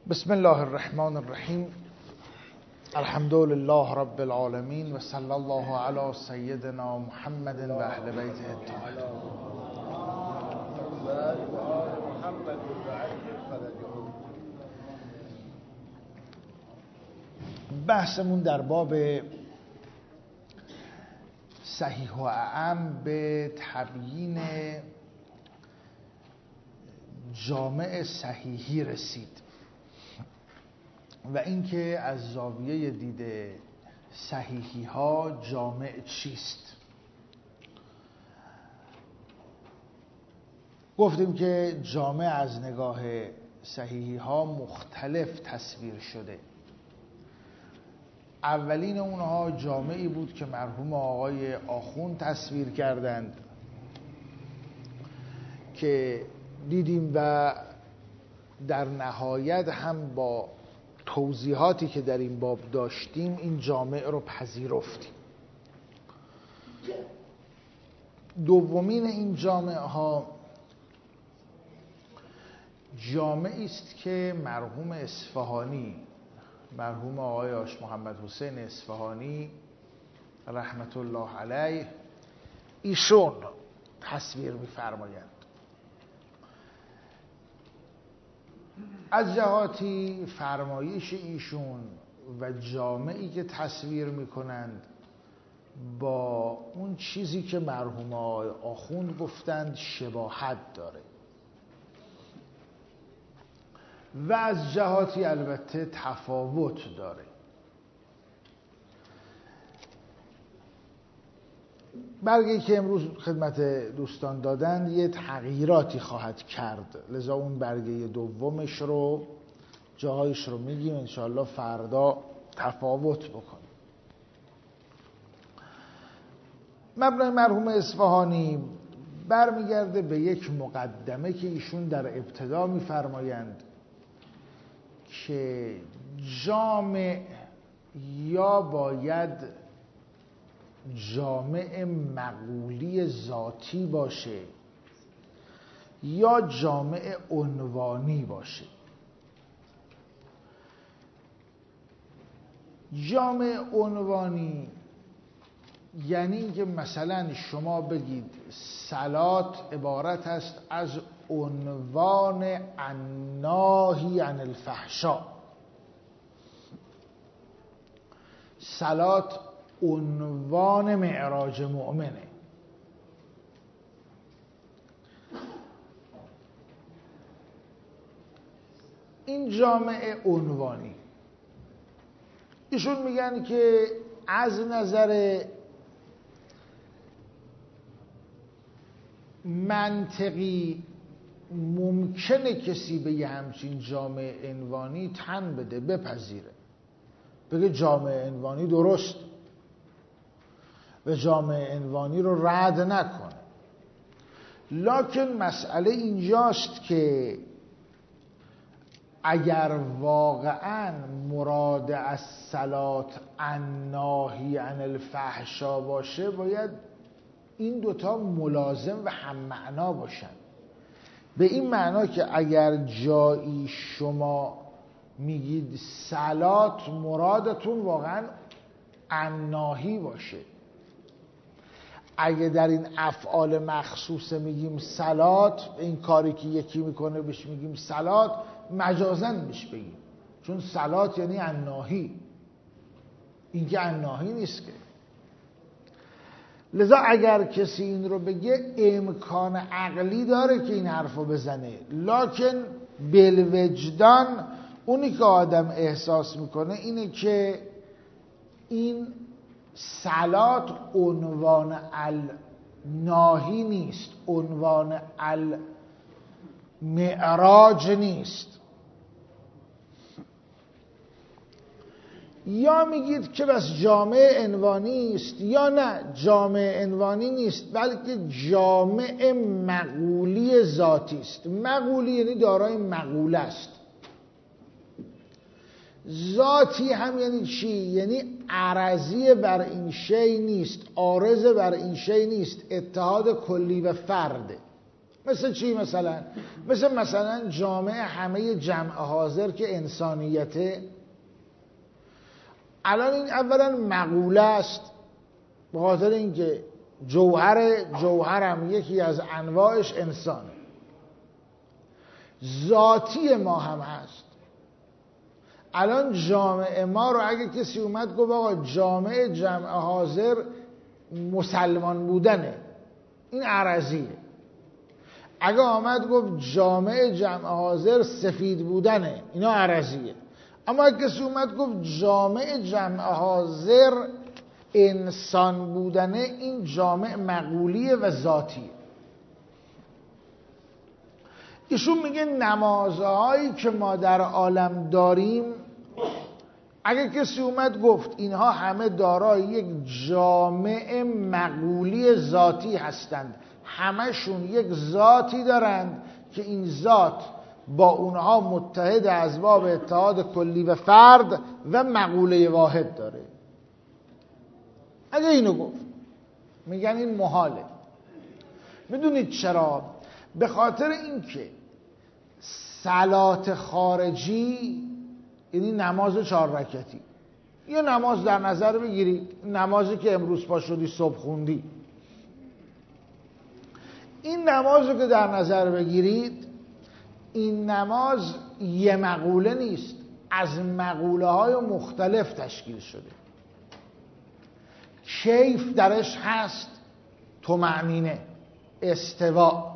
بسم الله الرحمن الرحیم. الحمد لله رب العالمین و صلی الله علی سیدنا محمد و اهل بیته الطاهرین. بحثمون در باب صحیح و اعم به تبیین جامع صحیحی رسید و اینکه از زاویه دید صحیحی ها جامع چیست. گفتیم که جامع از نگاه صحیحی ها مختلف تصویر شده. اولین اونها جامعی بود که مرحوم آقای آخوند تصویر کردند که دیدیم و در نهایت هم با توضیحاتی که در این باب داشتیم این جامع رو پذیرفتیم. دومین این جامع ها جامعی است که مرحوم اصفهانی، مرحوم آقای آش محمد حسین اصفهانی رحمت الله علیه ایشون تصویر می‌فرمایند. از جهاتی فرمایش ایشون و جامعی که تصویر میکنند با اون چیزی که مرحوم آقای آخوند گفتند شباهت داره و از جهاتی البته تفاوت داره. برگه‌ای که امروز خدمت دوستان دادند یه تغییراتی خواهد کرد، لذا اون برگه دومش رو جاهایش رو میگیم، انشاءالله فردا تفاوت بکنیم. مبنای مرحوم اصفهانی برمیگرده به یک مقدمه که ایشون در ابتدا میفرمایند که جامع یا باید جامع مقولی ذاتی باشه یا جامع عنوانی باشه. جامع عنوانی یعنی اینکه مثلا شما بگید صلات عبارت است از عنوان الناهی عن الفحشاء، صلات عنوان معراج مؤمنه. این جامع عنوانی ایشون میگن که از نظر منطقی ممکنه کسی به یه همچین جامع عنوانی تن بده، بپذیره، بگه جامع عنوانی درست و جامع عنوانی رو رد نکنه. لکن مسئله اینجاست که اگر واقعا مراد از صلات الناهی عن الفحشا باشه باید این دوتا ملازم و هم معنا باشن. به این معنا که اگر جایی شما میگید صلات مرادتون واقعا الناهی باشه، اگه در این افعال مخصوصه میگیم صلات، این کاری که یکی میکنه بهش میگیم صلات، مجازاً بهش بگیم، چون صلات یعنی الناهی، این که الناهی نیست که. لذا اگر کسی این رو بگه امکان عقلی داره که این حرف رو بزنه، لکن بالوجدان اونی که آدم احساس میکنه اینه که این صلات عنوان الناهی نیست، عنوان المعراج نیست. یا میگید که بس جامع عنوانی است، یا نه جامع عنوانی نیست بلکه جامع مقولی ذاتی است. مقولی یعنی دارای مقوله است. ذاتی هم یعنی چی؟ یعنی عرضی بر این شی نیست، عارض بر این شی نیست، اتحاد کلی و فرد. مثل چی مثلا؟ مثلا جامعه همه جمع حاضر که انسانیته. الان این اولا مقوله است، به خاطر اینکه جوهرم یکی از انواعش انسانه، ذاتی ما هم هست. الان جامعه ما رو اگه کسی اومد گفت آقا جامعه جمع حاضر مسلمان بودنه، این عرضیه. اگه آمد گفت جامعه جمع حاضر سفید بودنه، اینا عرضیه. اما اگه کسی اومد گفت جامعه جمع حاضر انسان بودنه، این جامعه مقولیه و ذاتیه. ایشون میگه نمازهایی که ما در عالم داریم، اگه کسی اومد گفت اینها همه دارای یک جامعه مقولی ذاتی هستند، همشون یک ذاتی دارند که این ذات با اونها متحد از باب اتحاد کلی و فرد و مقوله واحد داره، اگه اینو گفت میگن این محاله. میدونید چرا؟ به خاطر اینکه صلات خارجی یعنی نماز 4 رکعتی، یه نماز در نظر بگیرید، نمازی که امروز پا شدی صبح خوندی، این نماز رو که در نظر بگیرید، این نماز یه مقوله نیست، از مقوله های مختلف تشکیل شده. کیف درش هست، طمأنینه، استوا.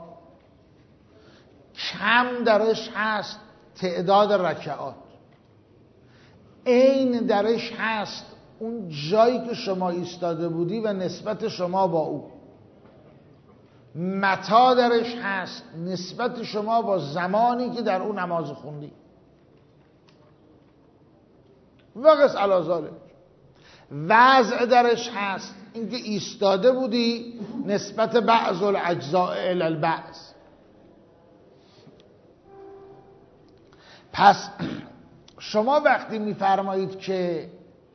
کم درش هست، تعداد رکعات. عین درش هست، اون جایی که شما ایستاده بودی و نسبت شما با او. متا درش هست، نسبت شما با زمانی که در اون نماز خوندی. وقت علازاله. وضع درش هست، اینکه ایستاده بودی نسبت بعض الاجزاء الی البعض. پس شما وقتی میفرمایید که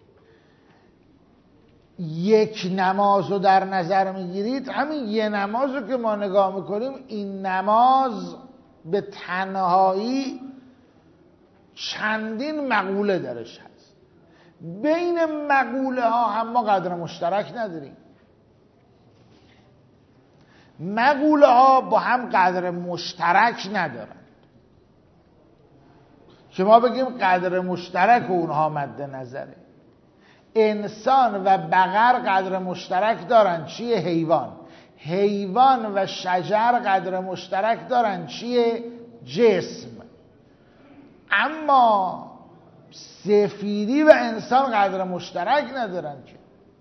یک نماز رو در نظر میگیرید، همین یه نماز رو که ما نگاه میکنیم، این نماز به تنهایی چندین مقوله درش هست. بین مقوله ها هم ما قدر مشترک نداریم. مقوله ها با هم قدر مشترک ندارن که ما بگیم قدر مشترک اونها مد نظره. انسان و بقر قدر مشترک دارن، چیه؟ حیوان. حیوان و شجر قدر مشترک دارن، چیه؟ جسم. اما سفیدی و انسان قدر مشترک ندارن که.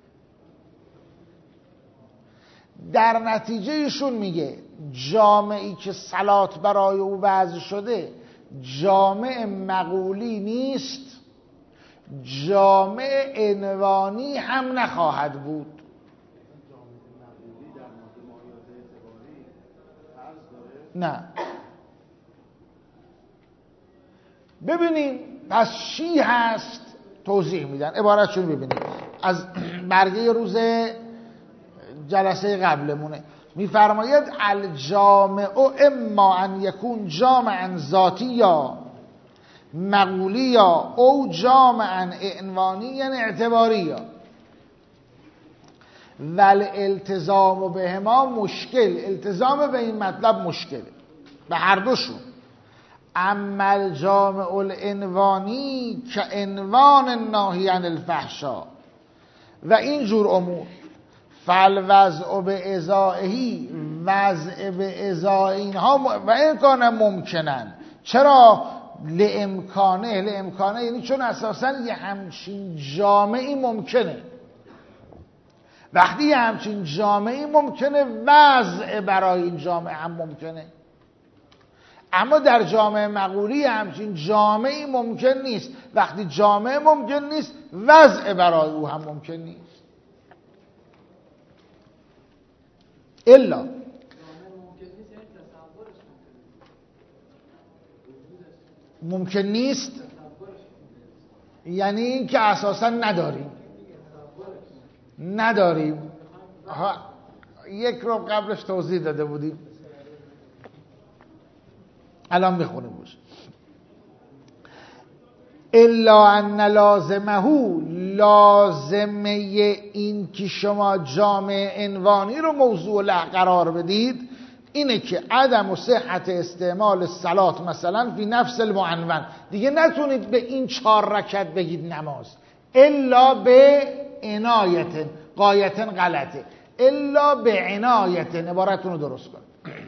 در نتیجه ایشون میگه جامعی که صلات برای او وضع شده جامع مقولی نیست، جامع عنوانی هم نخواهد بود. نه. ببینیم پس چی هست، توضیح میدن. عبارتشون ببینیم از برگه روز جلسه قبلمونه. میفرماید الجامع اما ان یکون جامعا ذاتی یا مقولی یا او جامعا عنوانی یعنی اعتباری یا ول التزام بهما مشکل. التزام به این مطلب مشکله به هر دوشون. اما الجامع العنوانی که عنوان ناهی عن الفحشا و این جور امور، فالوضع به ازائهی، وضع به ازای اینها و امکانه ممکنن. چرا؟ لامکانه یعنی چون اساسا یه همچین جامعی ممکنه. وقتی یه همچین جامعی ممکنه، وضع برای این جامعه هم ممکنه. اما در جامعه مقولی همچین جامعی ممکن نیست. وقتی جامعه ممکن نیست، وضع برای او هم ممکن نیست. الا ممکن نیست یعنی این که اساسا نداریم. یک رو قبلش توضیح داده بودیم. الان میخونیم باشه. الا ان لازمه، لازمه این که شما جامع عنوانی رو موضوع له قرار بدید اینه که عدم و صحت استعمال صلات مثلا فی نفس المعنون. دیگه نتونید به این 4 رکعت بگید نماز، الا به عنایت، غایت غلطه، الا به عنایت، عبارتون رو درست کن.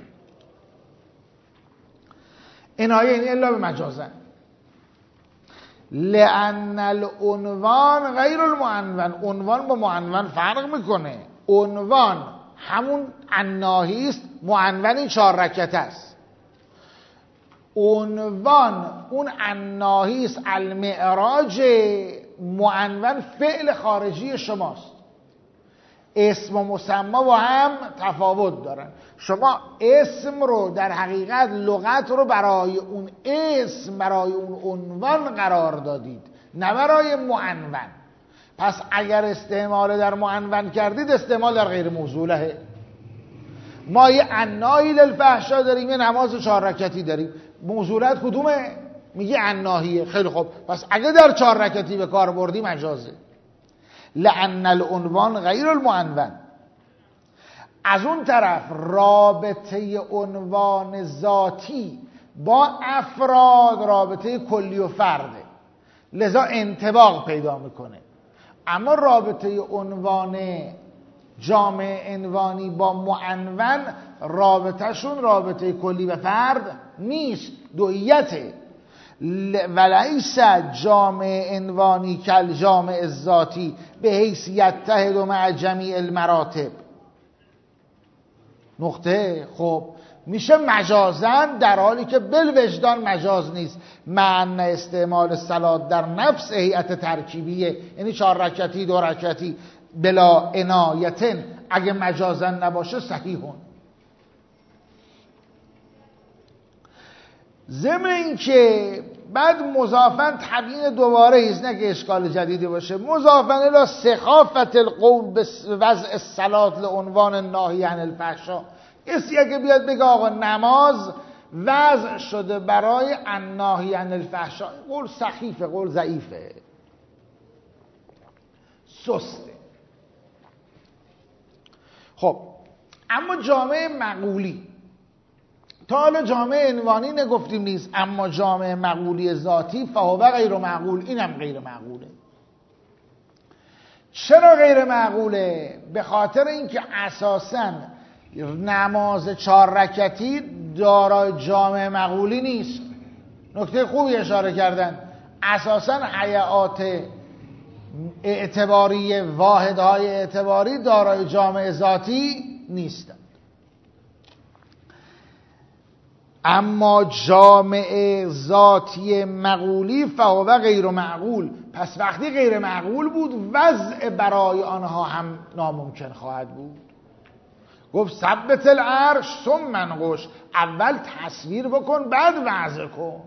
عنایه یعنی الا به مجازن. لأن العنوان غیر المعنون، عنوان با معنون فرق میکنه. عنوان همون عناهی است، معنون این 4 رکعت است. عنوان اون عناهی است، المعراج، معنون فعل خارجی شماست. اسم و مسمی با هم تفاوت دارن. شما اسم رو در حقیقت لغت رو برای اون اسم، برای اون عنوان قرار دادید، نه برای معنون. پس اگر استعمال در معنون کردید استعمال در غیر موضوعه. ما یه عناهی للفحشا داریم، یه نماز 4 رکعتی داریم، موضوعت کدومه؟ میگی عناهیه. خیلی خوب، پس اگه در 4 رکعتی به کار بردی مجازه. لأن العنوان غیر المعنون. از اون طرف رابطه عنوان ذاتی با افراد رابطه کلی و فرده، لذا انطباق پیدا میکنه. اما رابطه عنوان جامع عنوانی با معنون رابطهشون رابطه کلی و فرد نیست، دویته. ولیس جامع عنوانی کل جامع ذاتی به حیث یتحد مع جمیع المراتب. نقطه. خب میشه مجازن، در حالی که بالوجدان مجاز نیست. معنی استعمال صلات در نفس هیئت ترکیبیه، یعنی 4 رکعتی 2 رکعتی بلا عنایتن، اگه مجازن نباشه صحیحون. ضمن این که بعد مضافن تبیین دوباره ایست، نه که اشکال جدیدی باشه. مضافن الی سخافت القول به وضع الصلات لعنوان ناهی عن الفحشا. کسی اگه بیاد بگه آقا نماز وضع شده برای الناهی عن الفحشا، قول سخیفه، قول ضعیفه، سسته. خب اما جامع مقولی، تا حالا جامع عنوانی نگفتیم نیست، اما جامع مقولی ذاتی فهو غیر معقول، اینم غیر معقوله. چرا غیر معقوله؟ به خاطر اینکه اساساً نماز 4 رکعتی دارای جامع مقولی نیست. نکته خوبی اشاره کردن. اساساً هیئات اعتباری، واحدهای اعتباری دارای جامع ذاتی نیستند. اما جامع ذاتی مقولی فهو غیر معقول. پس وقتی غیر معقول بود، وضع برای آنها هم ناممکن خواهد بود. گفت ثبت العرش ثم انقش، اول تصویر بکن بعد وضع کن.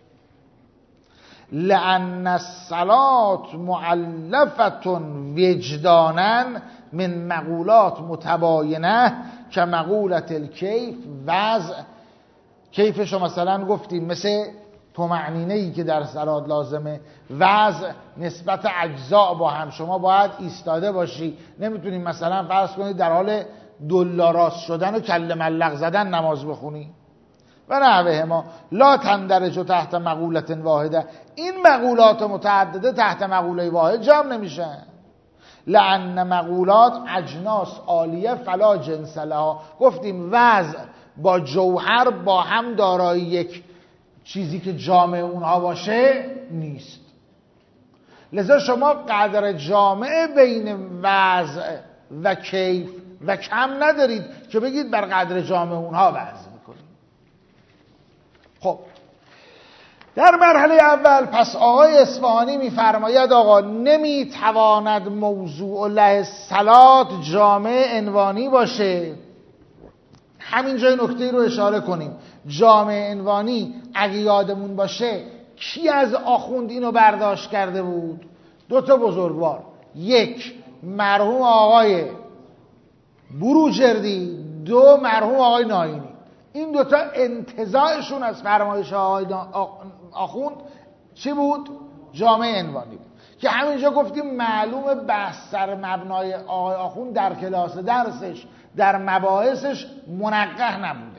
لأن الصلاة معلفة وجدانا من مقولات متباینه که مقولت الکیف، وضع کیفش رو مثلا گفتیم مثل طمأنینه‌ای که در صلات لازمه. وضع نسبت اجزا با هم، شما باید ایستاده باشی، نمیتونیم مثلا فرض کنید در حال دلا راست شدن و کله ملق زدن نماز بخونی و نحوه ما. لا تندرج تحت مقولت واحده، این مقولات متعدده تحت مقوله واحد جمع نمیشن. لأن مقولات اجناس عالیه فلا جنس لها. گفتیم وضع با جوهر با هم دارای یک چیزی که جامع اونها باشه نیست. لذا شما قدر جامع بین وضع و کیف و کم ندارید که بگید بر قدر جامع اونها وضع میکنید. خب در مرحله اول پس آقای اصفهانی میفرماید آقا نمیتواند موضوع له صلات جامع عنوانی باشه. همینجای نکته رو اشاره کنیم. جامع عنوانی اگه یادمون باشه کی از آخوند اینو برداشت کرده بود؟ 2 بزرگوار، یک مرحوم آقای بروجردی، 2 مرحوم آقای ناینی. این دوتا انتزاعشون از فرمایش آقای آخوند چی بود؟ جامعه عنوانی بود که همینجا گفتیم معلومه بحث سر مبنای آقای آخوند در کلاس درسش در مباحثش منقح نبوده.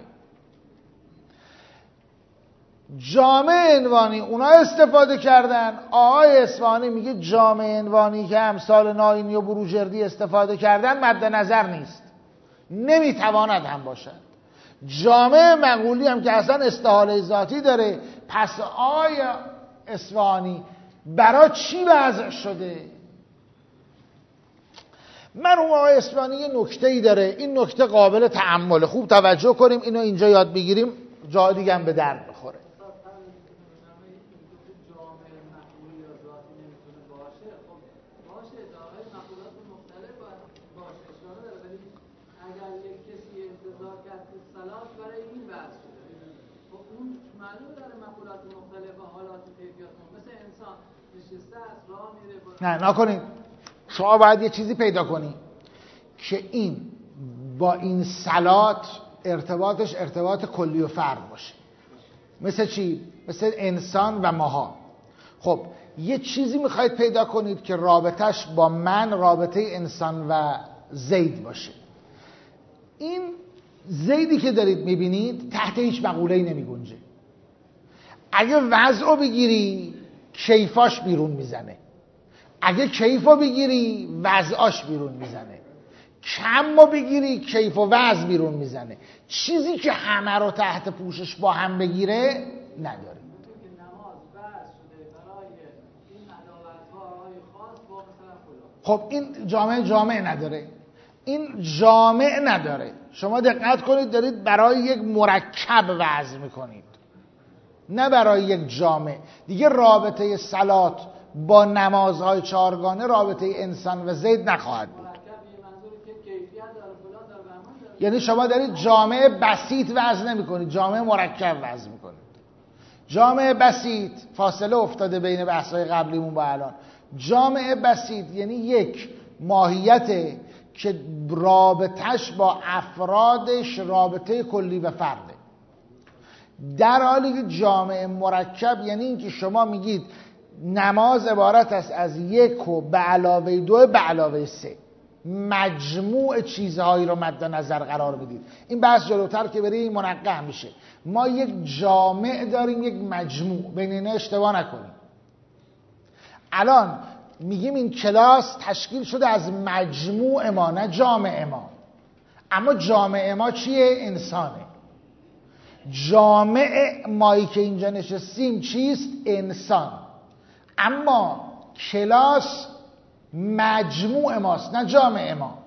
جامعه عنوانی اونا استفاده کردن، آقای اصفهانی میگه جامعه عنوانی که امثال ناینی و بروجردی استفاده کردن مد نظر نیست، نمیتواند هم باشد. جامعه مقولی هم که اصلا استحاله ذاتی داره. پس آقای اصفهانی برای چی وضع شده؟ مرحوم آقای اصفهانی یه نکته‌ای داره، این نکته قابل تأمل، خوب توجه کنیم اینو اینجا یاد بگیریم جای دیگه هم به درد بخوره. نه نکنید، شما باید یه چیزی پیدا کنید که این با این صلات ارتباطش ارتباط کلی و فرد باشه. مثل چی؟ مثل انسان و ماها. خب یه چیزی میخواید پیدا کنید که رابطش با من رابطه انسان و زید باشه. این زیدی که دارید میبینید تحت هیچ مقوله‌ای نمیگنجه. اگه وضع رو بگیری کیفاش بیرون میزنه، اگه کیفو بگیری وضعاش بیرون میزنه، کم رو بگیری کیف و وضع بیرون میزنه. چیزی که همه رو تحت پوشش با هم بگیره نداره. خب این جامعه نداره، این جامعه نداره. شما دقت کنید دارید برای یک مرکب وضع میکنید نه برای یک جامعه. دیگه رابطه صلات با نمازهای چهارگانه رابطه انسان و زید نخواهد بود. یعنی شما دارید جامعه بسیط وضع نمی کنید، جامعه مرکب وضع می کنید. جامعه بسیط فاصله افتاده بین بحث‌های قبلیمون با الان. جامعه بسیط یعنی یک ماهیت که رابطش با افرادش رابطه کلی و فرده، در حالی که جامعه مرکب یعنی اینکه شما میگید نماز عبارت است از یک و به علاوه دو به علاوه سه، مجموع چیزهایی رو مد نظر قرار بدید. این بحث جلوتر که بری منقح میشه. ما یک جامع داریم یک مجموع، بین اینا اشتباه نکنیم. الان میگیم این کلاس تشکیل شده از مجموع ما نه جامع ما، اما جامع ما چیه؟ انسانه. جامع مایی که اینجا نشستیم چیست؟ انسان. اما کلاس مجموع ماست نه جامعه ما.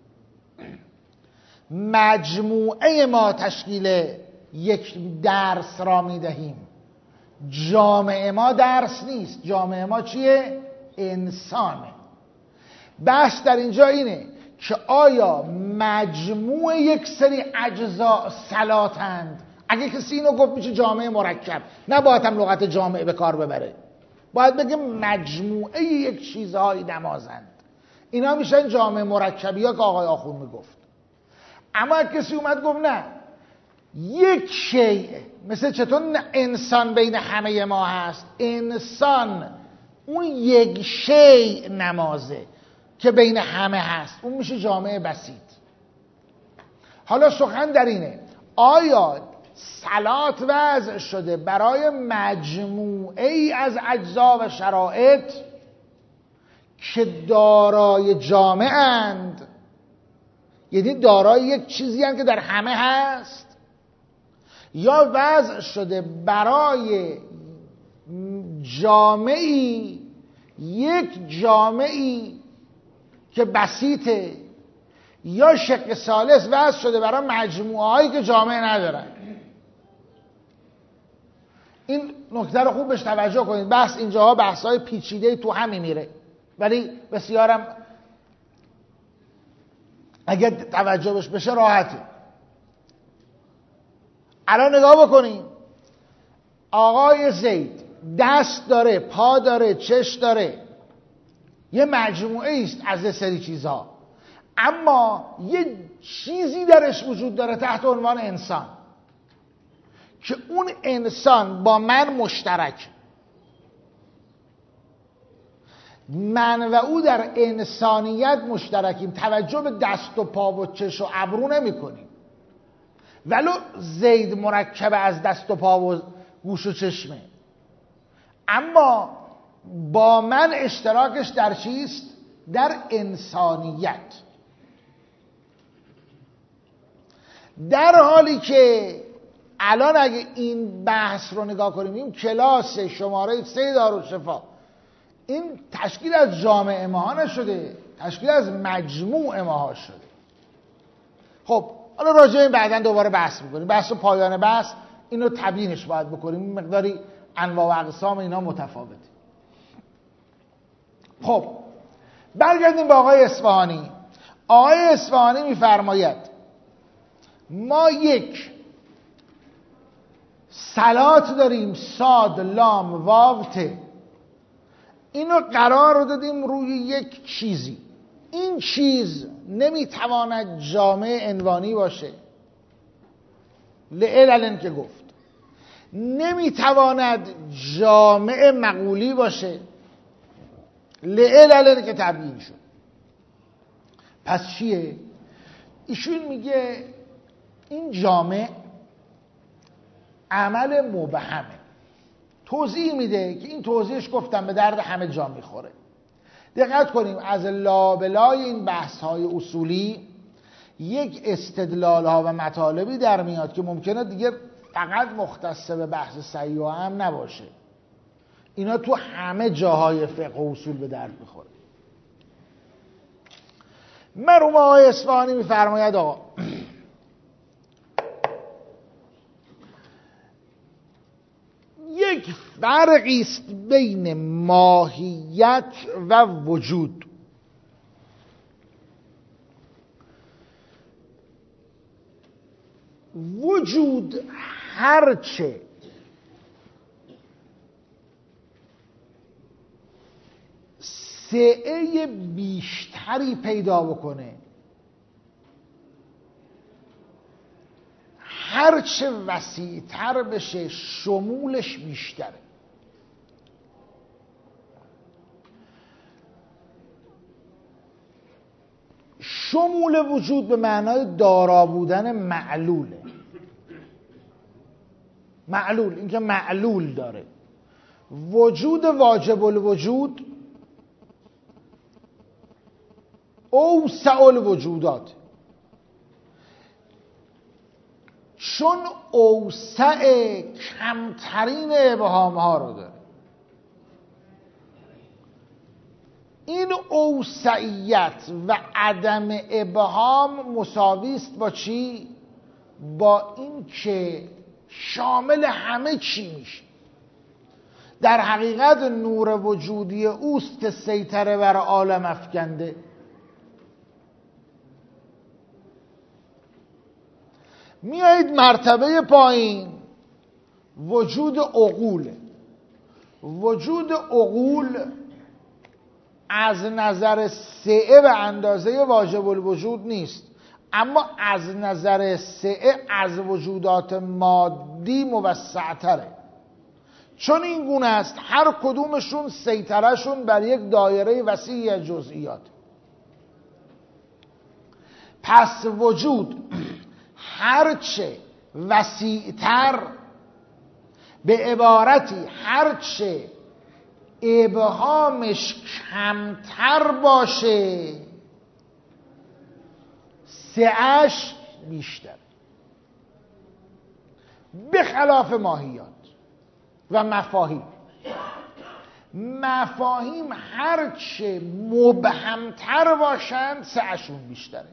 مجموعه ما تشکیل یک درس را میدهیم، جامعه ما درس نیست. جامعه ما چیه؟ انسانه. بحث در اینجا اینه که آیا مجموع یک سری اجزا صلاتند؟ اگه کسی اینو گفت میشه جامعه مرکب، نه باید هم لغت جامعه به کار ببره، باید بگه مجموعه یک چیزهایی نمازند. اینا میشن جامعه مرکبی ها که آقای آخوند میگفت. اما کسی اومد گفت نه، یک شیء، مثل چطور انسان بین همه ما هست، انسان اون یک شیء نمازه که بین همه هست، اون میشه جامعه بسیط. حالا سخن در اینه آیا صلات وضع شده برای مجموعه ای از اجزا و شرایط که دارای جامعه اند، یعنی دارای یک چیزی هست که در همه هست، یا وضع شده برای جامعی، یک جامعی که بسیطه، یا شق ثالث وضع شده برای مجموعه هایی که جامعه ندارن. این نکته رو خوب بهش توجه کنید. بحث اینجاها بحث‌های پیچیده تو همین میره، ولی بسیارم اگه توجه بهش بشه راحته. الان نگاه بکنید، آقای زید دست داره، پا داره، چش داره، یه مجموعه است از یه سری چیزها، اما یه چیزی درش وجود داره تحت عنوان انسان. که اون انسان با من مشترک، من و او در انسانیت مشترکیم، توجه به دست و پا و چش و ابرو نمی کنیم، ولو زید مرکب از دست و پا و گوش و چشمه، اما با من اشتراکش در چیست؟ در انسانیت. در حالی که الان اگه این بحث رو نگاه کنیم، این کلاس شماره 3 دارالشفا، این تشکیل از جامعه ماها نشده، تشکیل از مجموع ماها شده. خب حالا راجع به این بعداً دوباره بحث میکنیم، بحث پایان بحث اینو تبیینش باید بکنیم، مقداری انواع و اقسام اینا متفاوته. خب برگردیم به آقای اصفهانی. آقای اصفهانی میفرماید ما یک صلات داریم، صاد لام واو ت، اینو قرار دادیم روی یک چیزی. این چیز نمیتواند جامع عنوانی باشه، لعلل که گفت، نمیتواند جامع مقولی باشه، لعلل که تبیین شد. پس چیه؟ ایشون میگه این جامع عمل مبهمه. توضیح میده که این توضیحش گفتم به درد همه جا میخوره. دقت کنیم، از لابلای این بحث های اصولی یک استدلال ها و مطالبی در میاد که ممکنه دیگه فقط مختص به بحث صحیح و هم نباشه، اینا تو همه جاهای فقه و اصول به درد میخوره. مرحوم آقای اصفهانی میفرماید آقا یک فرقی است بین ماهیت و وجود. وجود هرچه سعه بیشتری پیدا بکنه، هرچه وسیع‌تر بشه شمولش بیشتره. شمول وجود به معنای دارا بودن معلوله. معلول، اینکه معلول داره. وجود واجب الوجود اوسع الوجودات، چون اوسع کمترین ابهام ها رو داره. این اوسعیت و عدم ابهام مساوی است با چی؟ با این که شامل همه چی میشه. در حقیقت نور وجودی اوست که سیطره بر عالم افکنده. میایید مرتبه پایین، وجود عقوله. وجود عقول از نظر سعه و اندازه واجب الوجود نیست، اما از نظر سعه از وجودات مادی موسع‌تره. چون این گونه است هر کدومشون سیطرهشون بر یک دایره وسیع از جزئیات. پس وجود هرچه وسیع‌تر، به عبارتی هرچه ابهامش کمتر باشه، سعه‌اش بیشتر، به خلاف ماهیات و مفاهیم. مفاهیم هرچه مبهمتر باشند سعه‌شون بیشتره.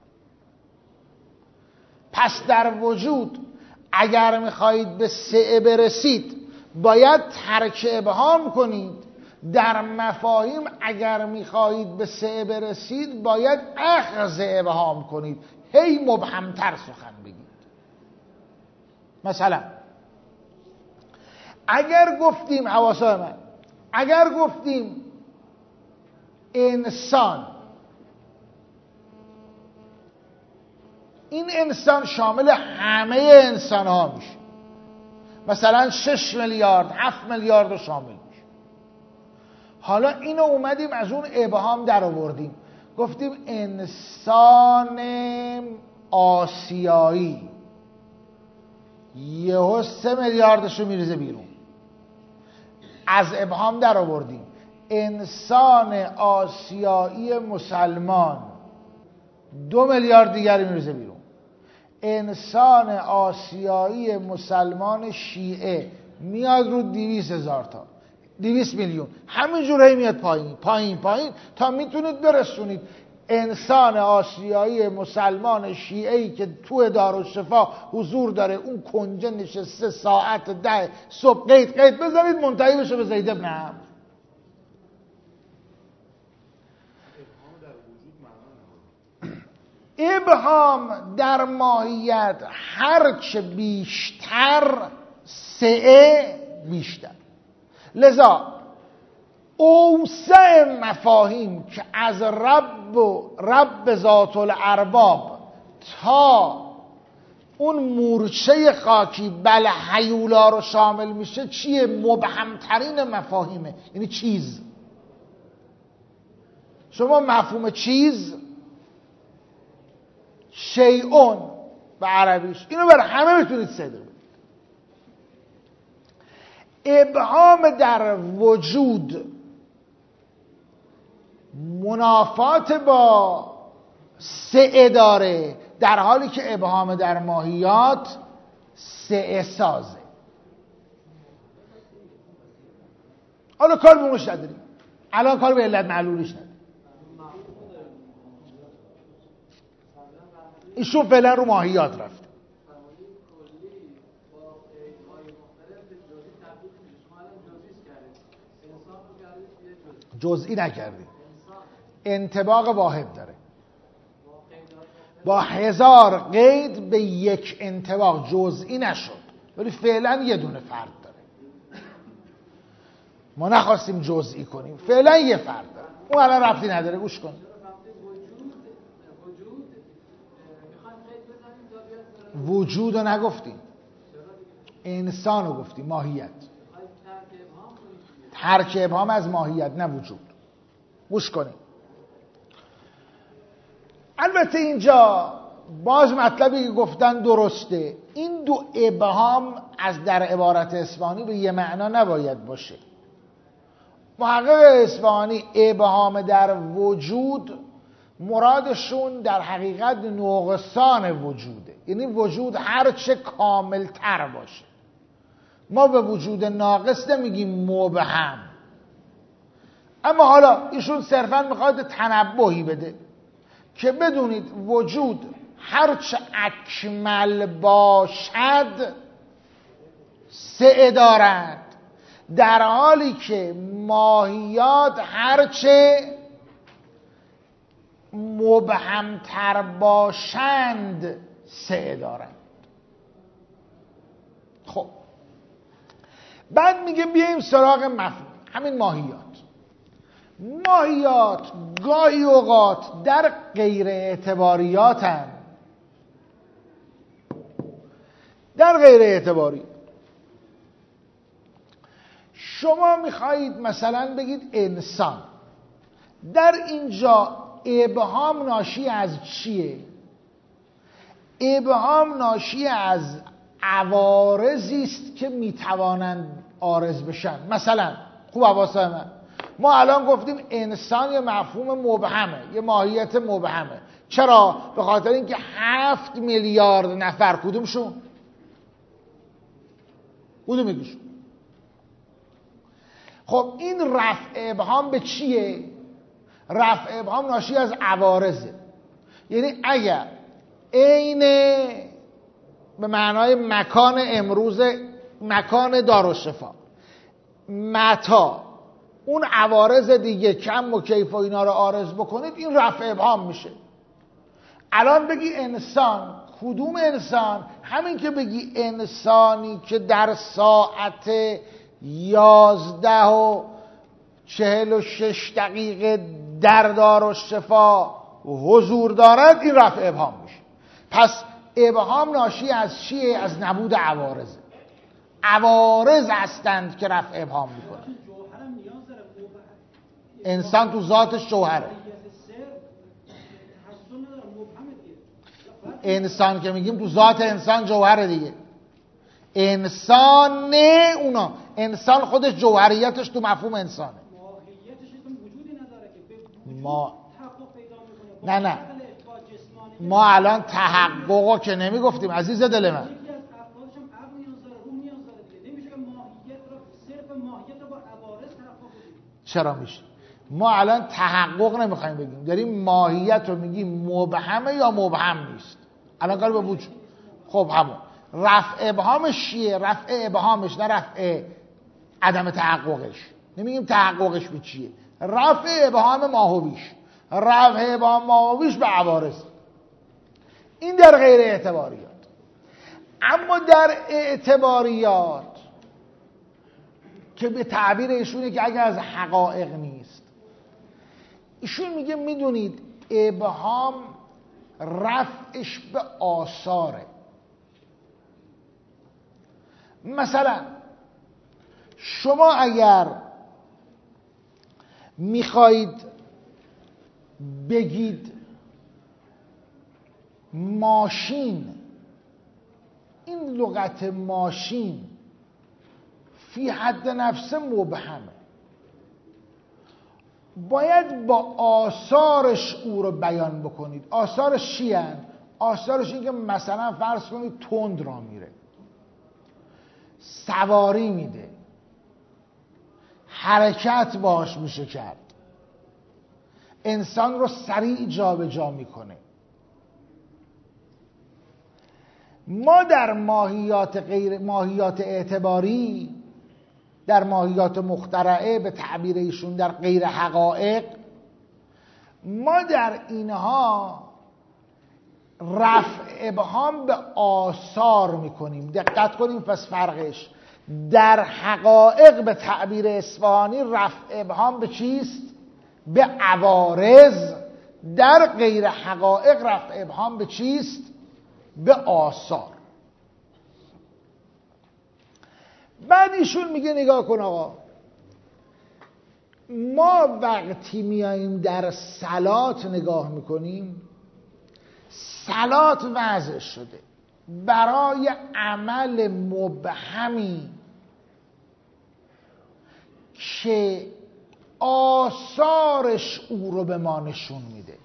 پس در وجود اگر میخواهید به سعه برسید باید ترک ابهام کنید. در مفاهیم اگر میخواهید به سعه برسید باید اخذ ابهام کنید، هی مبهمتر سخن بگید. مثلا اگر گفتیم، حواسای من، اگر گفتیم انسان، این انسان شامل همه انسان ها میشه. مثلا 6 میلیارد 7 میلیارد رو شامل میشه. حالا اینو اومدیم از اون ابهام در آوردیم، گفتیم انسان آسیایی یهو 3 میلیاردش رو میریزه بیرون، از ابهام در آوردیم انسان آسیایی مسلمان 2 میلیارد دیگری میریزه بیرون، انسان آسیایی مسلمان شیعه میاد رو 200,000 تا 200 میلیون، همینجور هی میاد پایین پایین پایین تا میتونید برسونید انسان آسیایی مسلمان شیعه‌ای که تو دارالشفا حضور داره، اون کنجه نشسته ساعت 10 صبح قید بزنید منتهی بشه به زید بن عمرو. ابهام در ماهیت هرچه بیشتر سعه بیشتر، لذا اوسع مفاهیم که از رب ذات الارباب تا اون مورچه خاکی بله هیولا رو شامل میشه چیه؟ مبهمترین مفاهیمه، یعنی چیز. شما مفهوم چیز شیئون به عربیش اینو برای همه میتونید صدق بدید. ابهام در وجود منافات با سعه داره، در حالی که ابهام در ماهیات سعه سازه. حالا کار به اونش نداریم، الان کار به علت معلولش نداریم. ایشون فعلا رو ماهیات رفت. جزئی نکردیم، انطباق واحد داره با 1000 قید به یک انطباق، جزئی نشد ولی فعلا یه دونه فرد داره. ما نخواستیم جزئی کنیم، فعلا یه فرد داره، اون الان ربطی نداره. گوش کن، وجود رو نگفتیم، انسان رو گفتیم، ماهیت. ترک ابهام از ماهیت نه وجود. گوش کنیم. البته اینجا باز مطلبی که گفتن درسته، این دو ابهام از در عبارت اصفهانی به یه معنا نباید باشه. محقق اصفهانی ابهام در وجود مرادشون در حقیقت نقصان وجوده، یعنی وجود هرچه کاملتر باشه. ما به وجود ناقص نمیگیم مبهم، اما حالا ایشون صرفا میخواد تنبهی بده که بدونید وجود هرچه اکمل باشد سعه دارد، در حالی که ماهیات هرچه مبهمتر باشند سعه دارند. خب بعد میگه بیاییم سراغ مفهوم همین ماهیات. ماهیات گاهی اوقات در غیر اعتباریاتن، در غیر اعتباری. شما میخواهید مثلا بگید انسان، در اینجا ابهام ناشی از چیه؟ ابهام ناشی از عوارضی است که میتوانند عارض بشن. مثلا خوب حواسه من، ما الان گفتیم انسان یه مفهوم مبهمه، یه ماهیت مبهمه. چرا؟ به خاطر اینکه 7 میلیارد نفر، کدومشون؟ کدومشون؟ خب این رفع ابهام به چیه؟ رفع ابهام ناشی از عوارضه. یعنی اگر عین به معنای مکان امروز، مکان دارالشفا، متا اون عوارض دیگه کم و کیف و اینا رو عارض بکنید، این رفع ابهام میشه. الان بگی انسان، کدوم انسان؟ همین که بگی انسانی که در ساعت 11:46 در دارالشفا حضور دارد، این رفع ابهام میشه. پس ابهام ناشی از چیه؟ از نبود عوارض. عوارض هستند که رفع ابهام میکنن. انسان تو ذاتش جوهره. انسان که میگیم تو ذات انسان جوهره دیگه. انسان نه اونا، انسان خودش جوهریتش تو مفهوم انسانه. نه ما الان تحققو که نمی گفتیم عزیز دل من. چرا میشه؟ ما الان تحقق نمیخوایم بگیم، داریم ماهیت رو میگیم مبهمه یا مبهم نیست. الان کار به وجود. خب همون رفع ابهامش چیه؟ رفع ابهامش نه رفع عدم تحققش. نمیگیم تحققش به چیه، رفع ابهام ماهویش. رفع ابهام ماهویش به عوارض. این در غیر اعتباریات. اما در اعتباریات که به تعبیر ایشونه که اگر از حقایق نیست، ایشون میگه میدونید ابهام رفعش به آثاره. مثلا شما اگر میخواهید بگید ماشین، این لغت ماشین فی حد نفس مبهمه، باید با آثارش او رو بیان بکنید. آثارش چی هست؟ آثارش این که مثلا فرض کنید تند را میره، سواری میده، حرکت باش میشه کرد، انسان رو سریع جابجا میکنه. ما در ماهیات اعتباری، در ماهیات مخترعه به تعبیر ایشون در غیر حقایق، ما در اینها رفع ابهام به آثار میکنیم. دقت کنیم پس فرقش. در حقایق به تعبیر اصفهانی رفع ابهام به چیست؟ به عوارض. در غیر حقایق رفع ابهام به چیست؟ به آثار. بعد ایشون میگه نگاه کن آقا، ما وقتی میاییم در صلات نگاه میکنیم، صلات وضع شده برای عمل مبهمی که آثارش او رو به ما نشون میده،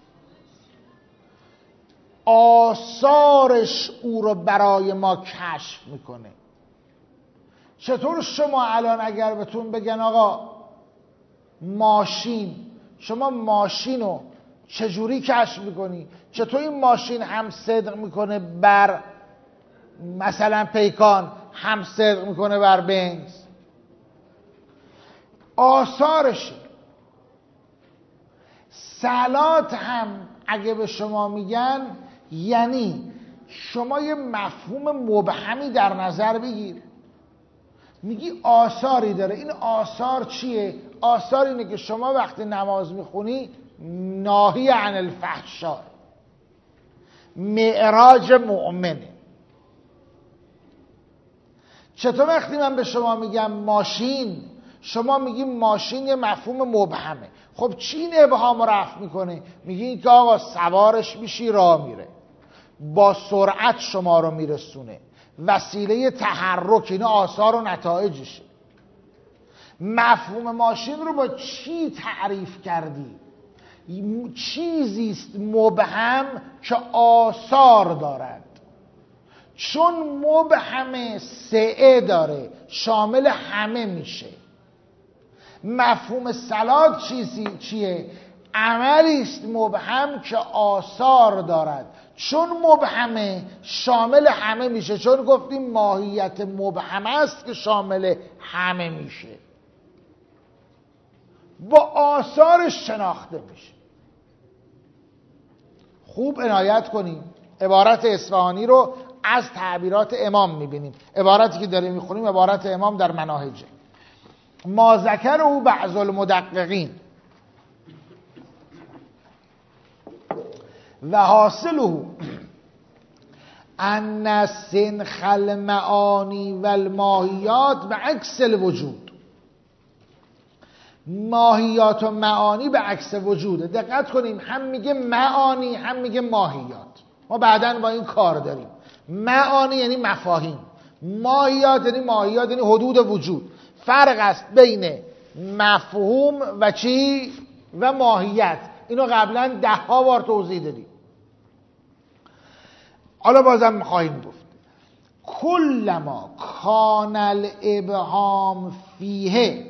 آثارش او رو برای ما کشف میکنه. چطور شما الان اگر بهتون بگن آقا ماشین، شما ماشین رو چجوری کشف میکنی؟ چطور این ماشین هم صدق میکنه بر مثلا پیکان، هم صدق میکنه بر بنز؟ آثارشه. صلات هم اگه به شما میگن، یعنی شما یه مفهوم مبهمی در نظر بگیر، میگی آثاری داره. این آثار چیه؟ آثار اینه که شما وقتی نماز میخونی ناهی عن الفحشاء، معراج مؤمنه. چطور وقتی من به شما میگم ماشین، شما میگی ماشین یه مفهوم مبهمه. خب چی این ابهام رفع میکنه؟ میگی این که آقا سوارش میشی راه میره، با سرعت شما رو میرسونه، وسیله تحرک، اینا آثار و نتایجشه. مفهوم ماشین رو با چی تعریف کردی؟ چیزیست مبهم که آثار دارد. چون مبهم سعه داره، شامل همه میشه. مفهوم صلات چیه؟ عملیست مبهم که آثار دارد. چون مبهمه شامل همه میشه، چون گفتیم ماهیت مبهم است که شامل همه میشه، با آثارش شناخته میشه. خوب عنایت کنیم، عبارت اصفهانی رو از تعبیرات امام میبینیم. عبارتی که داریم میخونیم عبارت امام در مناهجه. ما ذکر او بعض المدققین و حاصله ان سنخ المعانی و الماهیات به عکس الوجود. ماهیات و معانی به عکس وجوده. دقت کنیم، هم میگه معانی هم میگه ماهیات. ما بعداً با این کار داریم. معانی یعنی مفاهیم، ماهیات یعنی ماهیات، یعنی حدود وجود. فرق است بین مفهوم و چی؟ و ماهیت. اینو قبلا 10 بار توضیح دادیم. حالا بازم خواهیم گفت کلما کان الابهام فیه،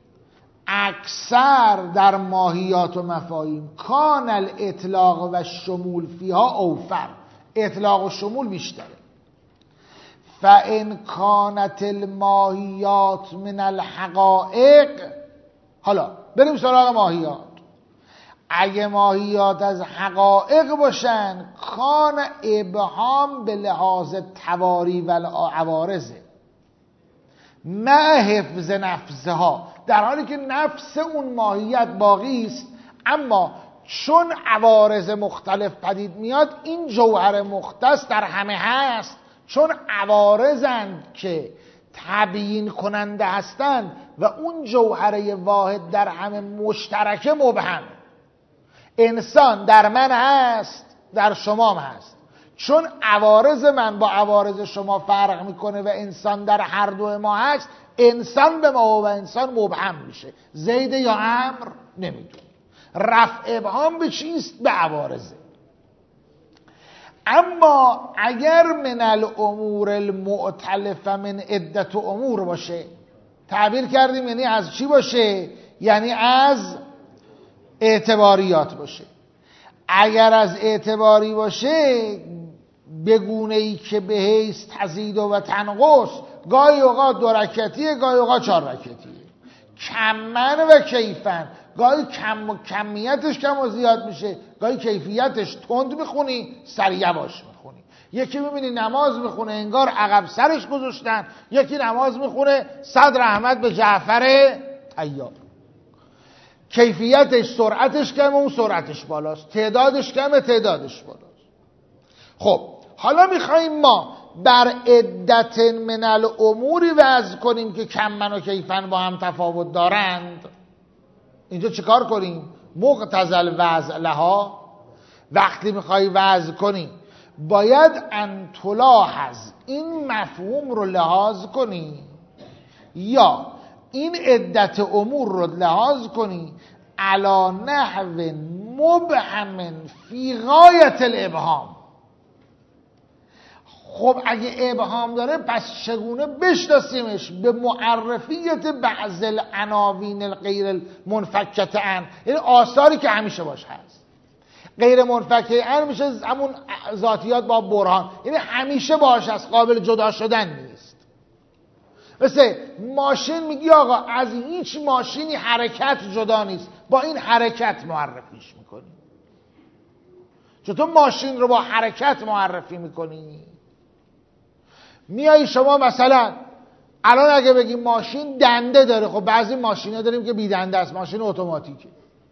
اکثر در ماهیات و مفاهیم، کان الاطلاق و شمول فیها اوفر، اطلاق و شمول بیشتره. فان کانت الماهیات من الحقائق، حالا بریم سراغ ماهیات. اگه ماهیات از حقایق باشن، کان ابهام به لحاظ تواری و عوارضه مع حفظ نفسها، در حالی که نفس اون ماهیت باقی است، اما چون عوارض مختلف پدید میاد، این جوهر مختص در همه هست، چون عوارضند که تبیین کننده هستند و اون جوهره واحد در همه مشترکه مبهم. انسان در من هست، در شما هست، چون عوارض من با عوارض شما فرق میکنه و انسان در هر دو ما هست، انسان به ما و انسان مبهم میشه. زید یا امر نمیدونی. رفع ابهام به چیست؟ به عوارضه. اما اگر من الامور المؤتلفه من عدت امور باشه، تعبیر کردیم یعنی از چی باشه؟ یعنی از اعتباریات باشه. اگر از اعتباری باشه، به گونه‌ای که به حیث تزید و تنقص، گاهی اوقات 2 رکعتیه، گاهی اوقات 4 رکعتیه، کمن و کیفن، گاهی کمیتش کم و زیاد میشه، گاهی کیفیتش تند میخونی، سریع باش میخونی. یکی میبینی نماز میخونه انگار عقب سرش گذاشتن، یکی نماز میخونه 100 رحمت به جعفر طیار. کیفیتش، سرعتش کمه، اون سرعتش بالاست، تعدادش کمه، تعدادش بالاست. خب حالا میخواییم ما بر عدت من الاموری وضع کنیم که کمن و کیفن با هم تفاوت دارند. اینجا چیکار کنیم؟ مقتضی الوضع لها، وقتی میخوای وضع کنی باید ان تلاحظ، این مفهوم رو لحاظ کنی یا این عدت امور رو لحاظ کنی علی نحو مبهم فی غایت الابهام. خب اگه ابهام داره، پس چگونه بشناسیمش؟ به معرفیت بعض العناوین الغیر المنفکه عن، یعنی آثاری که همیشه باش هست. غیر منفکه عن میشه همون ذاتیات با برهان، یعنی همیشه باش هست، قابل جدا شدن نیست. مثل ماشین میگی آقا از هیچ ماشینی حرکت جدا نیست، با این حرکت معرفیش میکنی. چطور ماشین رو با حرکت معرفی میکنی؟ میایی شما مثلا الان اگه بگیم ماشین دنده داره، خب بعضی ماشینا داریم که بی دنده است، ماشین اتوماتیکه.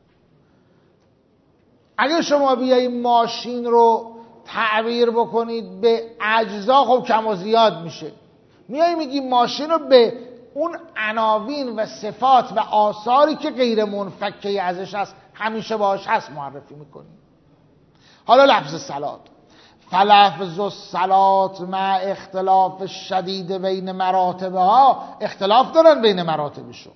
اگه شما بیایی ماشین رو تعبیر بکنید به اجزا، خب کم و زیاد میشه. میایی میگی ماشین رو به اون عناوین و صفات و آثاری که غیر منفکه ازش هست، همیشه باش هست، معرفی میکنی. حالا لفظ صلات، فلفظ الصلات مع اختلاف شدید بین مراتبها، اختلاف دارن بین مراتبشون.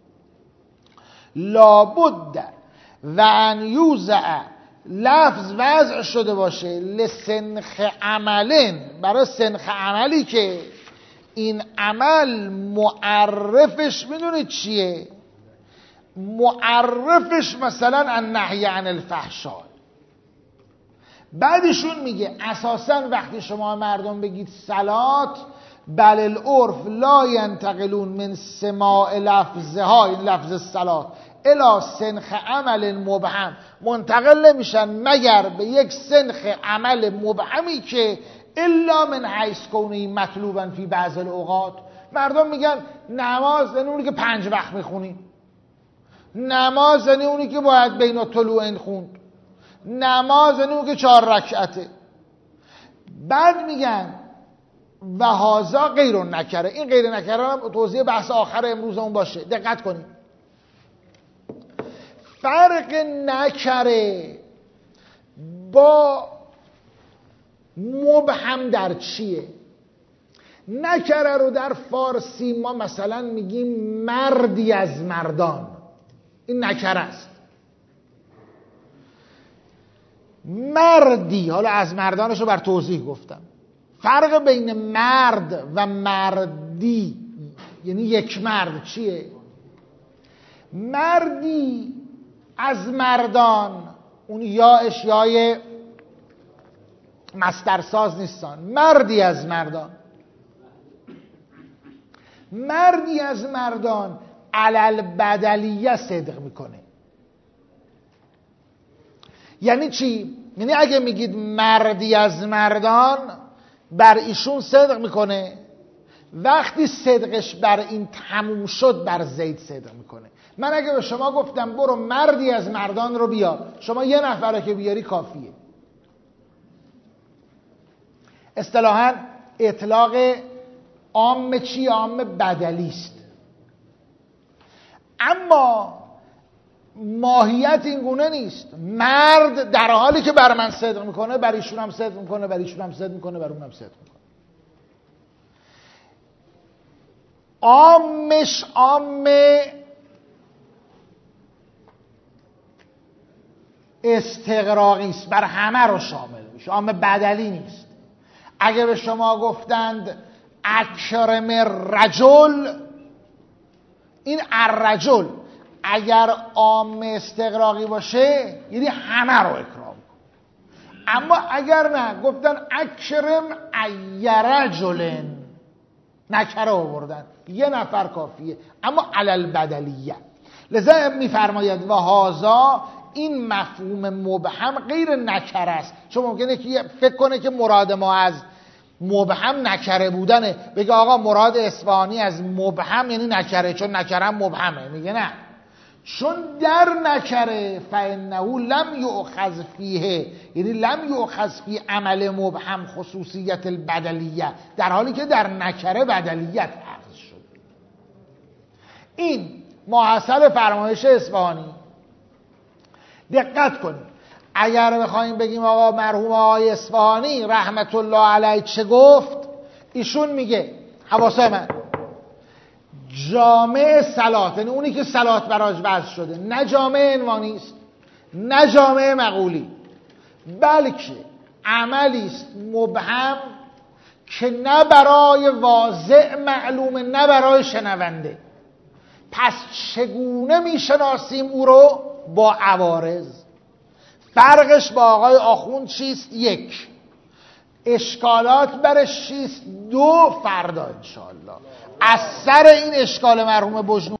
لابد و ان یوزع، لفظ وضع شده باشه لسنخ عملن، برای سنخ عملی که این عمل معرفش میدونید چیه؟ معرفش مثلا النهی عن الفحشاء. بعدشون میگه اساسا وقتی شما مردم بگید صلات، بل العرف لا ینتقلون من سماع لفظها، این لفظ صلات، الی سنخ عمل مبهم، منتقل نمیشن مگر به یک سنخ عمل مبهمی که الا من حیث کونه مطلوبا فی بعض الاوقات. مردم میگن نماز یعنی اونی که 5 وقت میخونی، نماز یعنی اونی که باید بین طلوعین خوند، نماز یعنی اونی که 4 رکعته. بعد میگن و هازا غیر نکره. این غیر نکره هم توضیح بحث آخر امروزمون باشه. دقت کنید، فرق نکره با مبهم در چیه؟ نکره رو در فارسی ما مثلا میگیم مردی از مردان، این نکره است. مردی، حالا از مردانش رو بر توضیح گفتم. فرق بین مرد و مردی یعنی یک مرد چیه؟ مردی از مردان، اون یاش یای مصدرساز نیستان، مردی از مردان. مردی از مردان علل بدلیه صدق میکنه. یعنی چی؟ یعنی اگه میگید مردی از مردان بر ایشون صدق میکنه، وقتی صدقش بر این تموم شد بر زید صدق میکنه. من اگه به شما گفتم برو مردی از مردان رو بیار، شما یه نفره که بیاری کافیه. اصطلاحاً اطلاق عام چی؟ عام بدلی است. اما ماهیت این گونه نیست. مرد در حالی که بر من صدق میکنه بر ایشون هم صدق میکنه، بر ایشون هم صدق میکنه، بر اون هم صدق میکنه. عامش عام استغراقی است، بر همه رو شامل میشه، عام بدلی نیست. اگه به شما گفتند اکرم رجل، این الرجل اگر عام استغراقی باشه یعنی همه رو اکرام کن. اما اگر نه، گفتن اکرم ای رجل، نکره آوردن، یه نفر کافیه، اما علل بدلیه. لذا میفرماید و هازا، این مفهوم مبهم غیر نکره است. چون ممکنه که فکر کنه که مراد ما از مبهم نکره بودنه، بگه آقا مراد اصفهانی از مبهم یعنی نکره، چون نکره مبهمه. میگه نه، چون در نکره فانه لم یؤخذ فیه، یعنی لم یؤخذ فی عمل مبهم خصوصیت البدلیه، در حالی که در نکره بدلیت اخذ شد. این ماحصل فرمایش اصفهانی. دقت کنید، اگر بخوایم بگیم آقا مرحوم آقای اصفهانی رحمت الله علیه چه گفت، ایشون میگه حواسای من جامع صلات، یعنی اونی که صلات براش وضع شده، نه جامع عنوانی است نه جامع مقولی، بلکه عملی است مبهم که نه برای واضع معلومه نه برای شنونده. پس چگونه میشناسیم او رو؟ با عوارض. فرقش با آقای آخوند چیست؟ یک، اشکالات برش چیست؟ دو، فردا انشاءالله از سر این اشکال مرحوم بجنورد